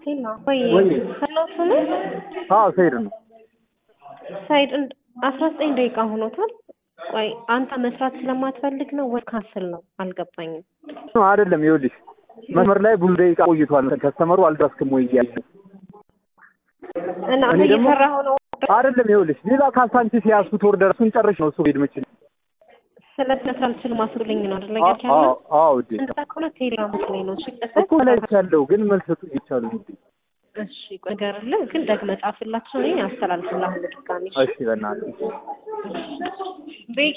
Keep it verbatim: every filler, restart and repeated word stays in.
ሄሎ ወይ ሰሎት ነው? አዎ ሰይድ ነው። ሰይድ አስራ ዘጠኝ ደቂቃ ሆኖታል። ቆይ አንተ መስራት ስለማትፈልግ ነው ወይ ካንሰል ነው? አልገባኝም። አይደለም ይኸውልሽ መስመር ላይ ብዙ ደቂቃ ቆይቷል። ከስተመሩ አልደረስክም ወይ እያለ እና እኔ እየሰራሁ ነው። አይደለም ይኸውልሽ ሌላ ካሳንቺስ ያስኩት ኦርደር እሱን ጨርሽ ነው እሱ ሄድ መችል ስለዚህ አልችል ማስሩልኝ ነው አይደል? ያቻለ አዎ አዎ ዲ እንታ ኮነ ቴሌግራም ላይ ነው። እሺ እኮ ላይ ያለው ግን መልስ ሰጡ ይቻሉ እንዴ? እሺ ቆይ ገርልህ ግን ደግመህ ጻፍላችሁ ነኝ አስተላልፍልሃለሁ ድጋሜ። እሺ በእናትህ